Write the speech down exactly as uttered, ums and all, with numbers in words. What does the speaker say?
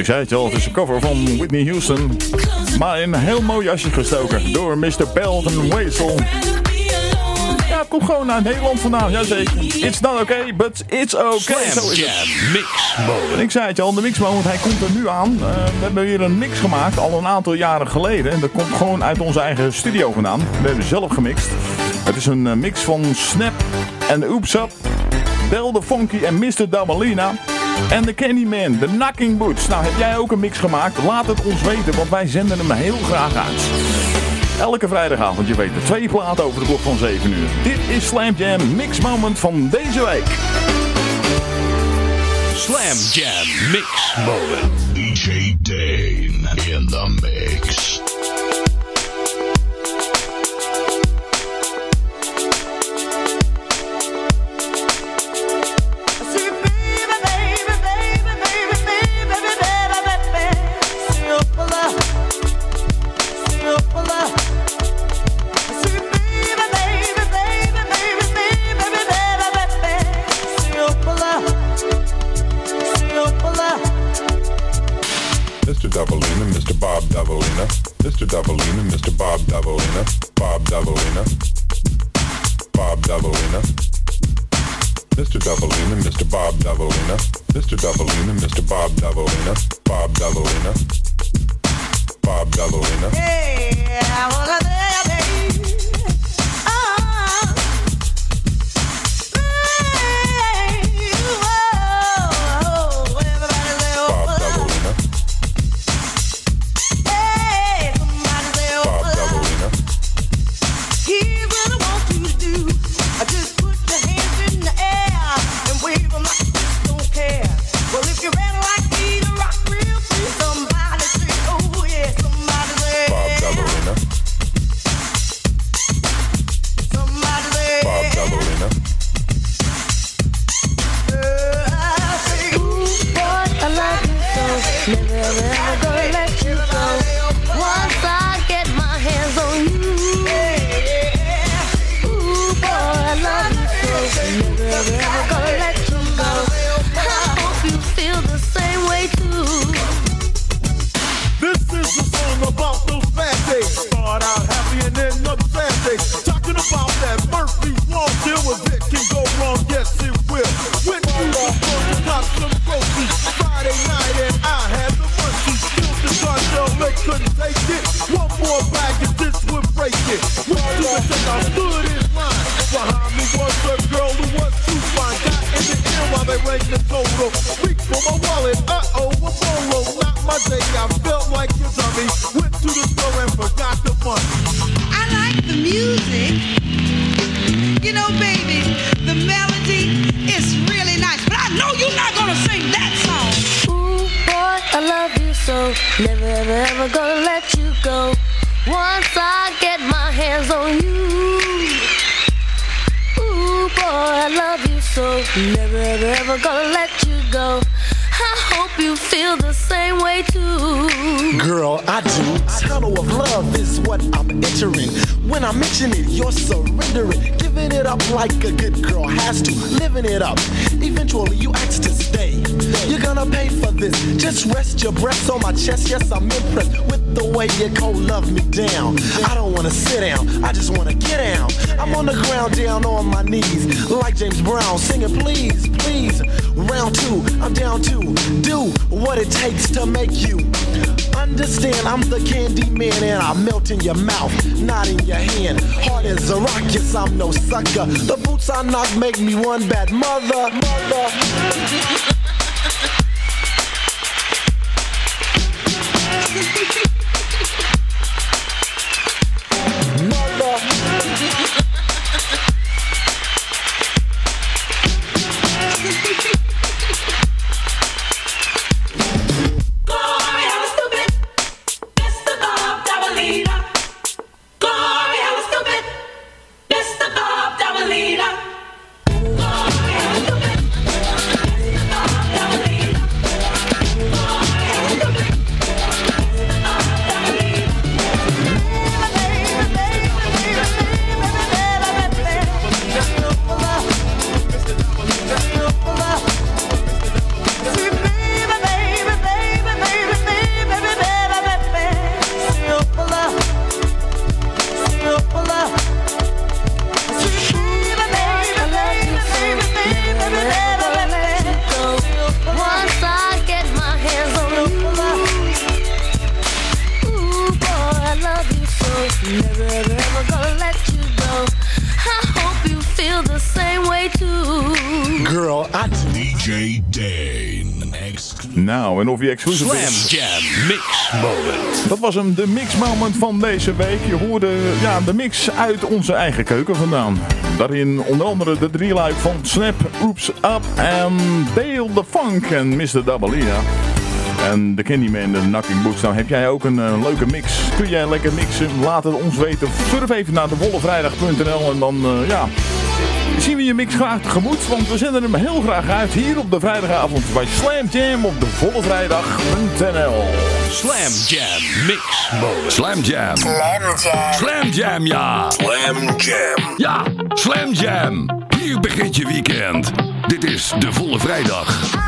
Ik zei het je al, het is een cover van Whitney Houston. Maar in een heel mooi jasje gestoken door mister Belden Weasel. Ja, het komt gewoon uit Nederland vandaan, jazeker. It's not okay, but it's okay. Slam Jam Mix Moment. Ik zei het je al, de Mix Moment, hij komt er nu aan. Uh, we hebben weer een mix gemaakt, al een aantal jaren geleden. En dat komt gewoon uit onze eigen studio vandaan. We hebben zelf gemixt. Het is een uh, mix van Snap en Oops Up, Bel the Funky en mister Dabalina. En de Candyman, de Knocking Boots. Nou, heb jij ook een mix gemaakt? Laat het ons weten, want wij zenden hem heel graag uit. Elke vrijdagavond, je weet het, twee platen over de klok van zeven uur. Dit is Slam Jam Mix Moment van deze week. Slam Jam Mix Moment. D J Dane in the mix. mister Davalina, mister Bob Davalina, mister Davalina, mister Bob Davalina, Bob Davalina, Bob Davalina, mister Davalina, mister Bob Davalina, mister Davalina, mister Bob Davalina, Bob Davalina, Bob Davalina. Hey, I wanna yes, I'm impressed with the way you cold love me down. I don't wanna sit down, I just wanna get down. I'm on the ground down on my knees, like James Brown, singing please, please. Round two, I'm down to do what it takes to make you understand. I'm the candy man and I melt in your mouth, not in your hand. Hard as a rock, yes, I'm no sucker. The boots I knock make me one bad mother, mother. Girl, I do. D J Dane. Nou, en of je exclusief Slam is. Jam Mix Moment. Dat was hem, de mix moment van deze week. Je hoorde ja, de mix uit onze eigen keuken vandaan. Daarin onder andere de drieluik van Snap, Oops Up en Dale the Funk en mister Dabalina. En de Candyman, de Knocking Boots. Nou, heb jij ook een uh, leuke mix? Kun jij lekker mixen? Laat het ons weten. Surf even naar de wollevrijdag punt n l en dan, uh, ja... zien we je mix graag tegemoet, want we zenden hem heel graag uit hier op de vrijdagavond bij Slam Jam op de vollevrijdag punt n l. Slam Jam Mix Moment. Slam Jam. Slam Jam. Slam Jam, ja. Slam Jam. Ja, Slam Jam. Hier begint je weekend. Dit is de Volle Vrijdag.